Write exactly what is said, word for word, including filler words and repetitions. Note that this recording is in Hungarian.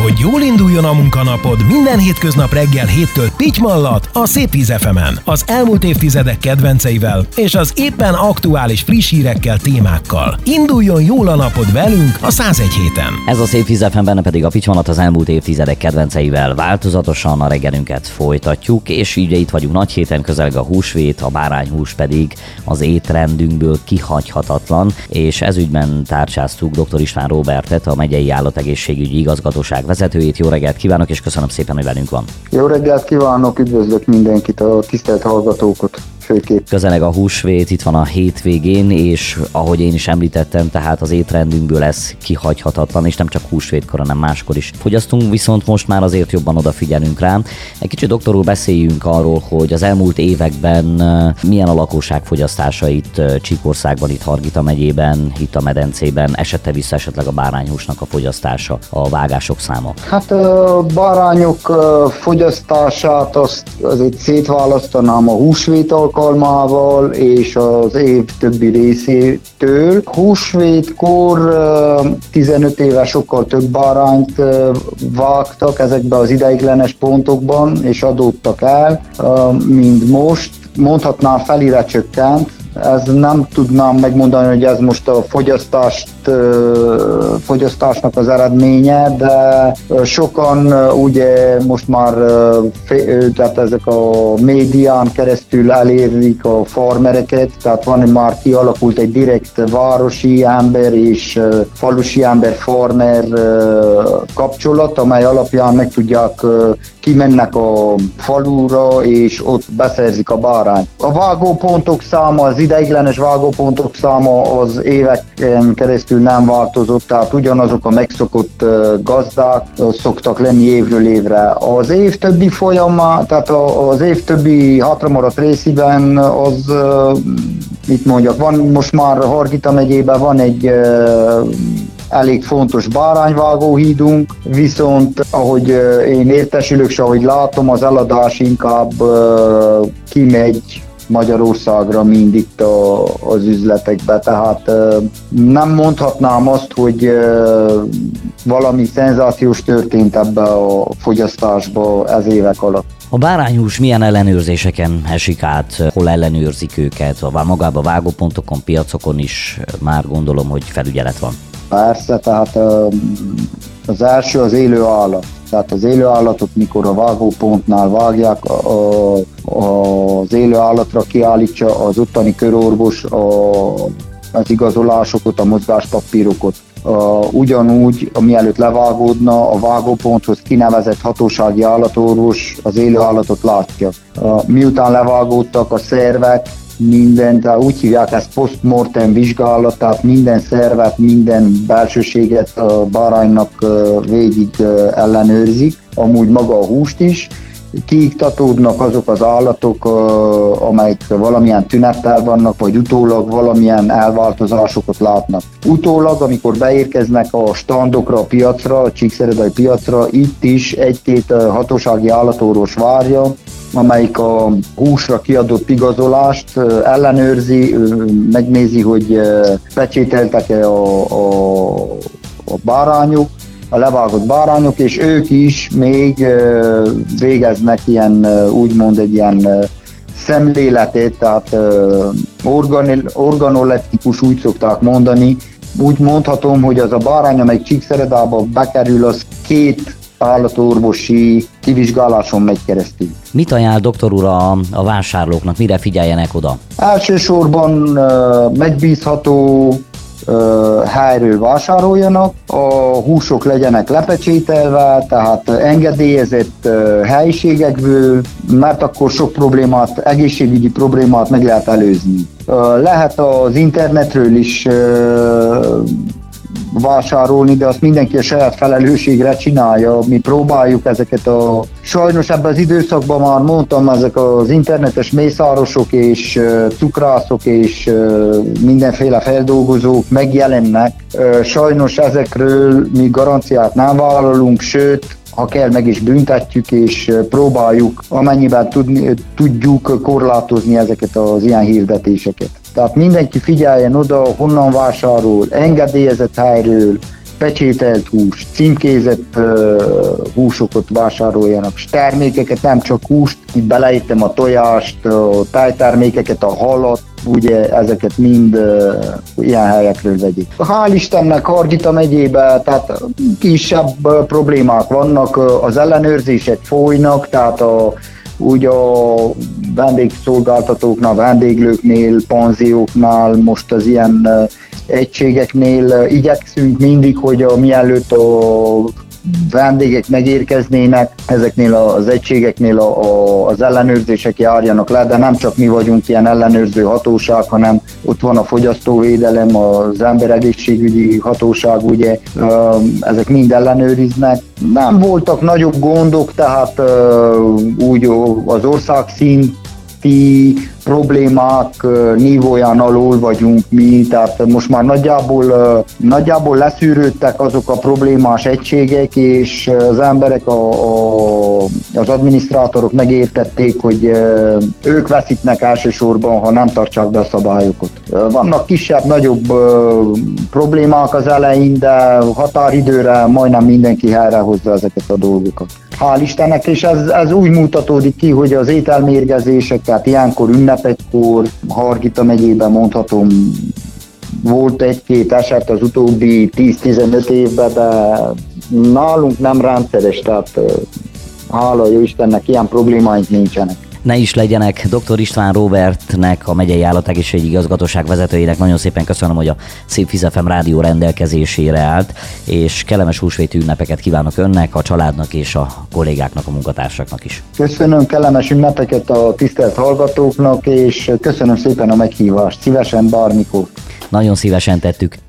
Hogy jól induljon a munkanapod, minden hétköznap reggel héttől Pitymallat a Szép Íz ef emen, az elmúlt évtizedek kedvenceivel és az éppen aktuális friss hírekkel, témákkal. Induljon jól a napod velünk a száz egy héten. Ez a Szép Íz ef em, benne pedig a Pitymallat az elmúlt évtizedek kedvenceivel változatosan a reggelünket folytatjuk, és így itt vagyunk nagy héten, közeleg a húsvét, a bárányhús pedig az étrendünkből kihagyhatatlan, és ezügyben tárcsáztuk dr. István Róbertet, a megyei állategészségügyi igazgatóság vezetőjét. Jó reggelt kívánok, és köszönöm szépen, hogy velünk van. Jó reggelt kívánok, üdvözlök mindenkit, a tisztelt hallgatókat. Főképp. Közeleg a húsvét, itt van a hétvégén, és ahogy én is említettem, tehát az étrendünkből ez kihagyhatatlan, és nem csak húsvétkor, hanem máskor is fogyasztunk, viszont most már azért jobban odafigyelünk rá. Egy kicsit, doktor úr, beszéljünk arról, hogy az elmúlt években milyen a lakosság fogyasztása itt Csíkországban, itt Hargita megyében, itt a medencében, esette vissza esetleg a bárányhúsnak a fogyasztása, a vágások száma? Hát a bárányok fogyasztását azt azért szétválasztanám a húsvét alkalmával és az év többi részétől. Húsvétkor tizenöt éve sokkal több bárányt vágtak ezekbe az ideiglenes pontokban, és adódtak el, mint most. Mondhatnám, felire csökkent. Ez nem tudnám megmondani, hogy ez most a fogyasztást, fogyasztásnak az eredménye, de sokan ugye most már tehát ezek a médián keresztül elérik a farmereket, tehát van már kialakult egy direkt városi ember és falusi ember-farmer kapcsolat, amely alapján meg tudják, kimennek a falura és ott beszerzik a bárányt. A vágópontok száma, az ideiglenes vágópontok száma az éveken keresztül nem változott, tehát ugyanazok a megszokott gazdák szoktak lenni évről évre. Az év többi folyamán, tehát az év többi hátramaradt részében az, mit mondjak, van most már Hargita megyében van egy elég fontos bárányvágóhídunk, viszont ahogy én értesülök, és ahogy látom, az eladás inkább kimegy Magyarországra, mind itt a, az üzletekbe, tehát nem mondhatnám azt, hogy valami szenzációs történt ebbe a fogyasztásba ez évek alatt. A bárányhús milyen ellenőrzéseken esik át, hol ellenőrzik őket, a magába vágópontokon, piacokon is már gondolom, hogy felügyelet van. Persze, tehát az első az élő állat. Tehát az élő állatot, mikor a vágópontnál vágják, a, a, az élő állatra kiállítsa az ottani körorvos a, az igazolásokat, a mozgáspapírokat. A, ugyanúgy, mielőtt levágódna, a vágóponthoz kinevezett hatósági állatorvos az élő állatot látja. A, miután levágódtak a szervek, minden, tehát úgy hívják ezt postmortem vizsgálat, tehát minden szervet, minden belsőséget a báránynak végig ellenőrzik, amúgy maga a húst is. Kiiktatódnak azok az állatok, amelyek valamilyen tünettel vannak, vagy utólag valamilyen elváltozásokat látnak. Utólag, amikor beérkeznek a standokra, a piacra, a csíkszeredai piacra, itt is egy-két hatósági állatorvos várja, amelyik a húsra kiadott igazolást ellenőrzi, megnézi, hogy pecsételtek-e a, a, a bárányok, a levágott bárányok, és ők is még végeznek ilyen, úgymond egy ilyen szemléletét, tehát organoleptikus, úgy szokták mondani. Úgy mondhatom, hogy az a bárány, amelyik Csíkszeredába bekerül, az két állatorvosi kivizsgáláson megy keresztül. Mit ajánl, doktor úr, a, a vásárlóknak, mire figyeljenek oda? Elsősorban uh, megbízható uh, helyről vásároljanak, a húsok legyenek lepecsételve, tehát engedélyezett uh, helyiségekből, mert akkor sok problémát, egészségügyi problémát meg lehet előzni. Uh, lehet az internetről is uh, vásárolni, de azt mindenki a saját felelősségre csinálja. Mi próbáljuk ezeket a... Sajnos ebben az időszakban már mondtam, ezek az internetes mészárosok és cukrászok és mindenféle feldolgozók megjelennek. Sajnos ezekről mi garanciát nem vállalunk, sőt, ha kell, meg is büntetjük, és próbáljuk amennyiben tudni, tudjuk korlátozni ezeket az ilyen hirdetéseket. Tehát mindenki figyeljen oda, honnan vásárol, engedélyezett helyről, pecsételt hús, címkézett uh, húsokat vásároljanak, és termékeket, nem csak húst, itt beleértem a tojást, a tájtermékeket, a halat, ugye ezeket mind uh, ilyen helyekről vegyék. Hál' Istennek Hargita megyében, tehát kisebb uh, problémák vannak, uh, az ellenőrzések folynak, tehát a úgy a vendégszolgáltatóknál, vendéglőknél, panzióknál, most az ilyen uh, egységeknél uh, igyekszünk mindig, hogy a, mielőtt a vendégek megérkeznének, ezeknél az egységeknél a, a, az ellenőrzések járjanak le, de nem csak mi vagyunk ilyen ellenőrző hatóság, hanem ott van a fogyasztóvédelem, az emberegészségügyi hatóság, ugye, ezek mind ellenőriznek. Nem voltak nagyobb gondok, tehát úgy az országszint problémák nívóján alól vagyunk mi, tehát most már nagyjából, nagyjából leszűrődtek azok a problémás egységek, és az emberek, a, a, az adminisztrátorok megértették, hogy ők veszítnek elsősorban, ha nem tartsák be a szabályokat. Vannak kisebb-nagyobb problémák az elején, de határidőre majdnem mindenki helyrehozza ezeket a dolgokat. Hál' Istennek, és ez, ez úgy mutatódik ki, hogy az ételmérgezéseket ilyenkor ünnepekkor, Hargita megyében mondhatom, volt egy-két eset az utóbbi tíz-tizenöt évben, de nálunk nem rendszeres, tehát hála jó Istennek, ilyen problémáink nincsenek. Ne is legyenek. doktor István Róbertnek, a megyei állategészségügyi igazgatóság vezetőjének nagyon szépen köszönöm, hogy a Szép Víz ef em rádió rendelkezésére állt, és kellemes húsvéti ünnepeket kívánok önnek, a családnak és a kollégáknak, a munkatársaknak is. Köszönöm kellemes ünnepeket a tisztelt hallgatóknak, és köszönöm szépen a meghívást. Szívesen bármikor. Nagyon szívesen tettük.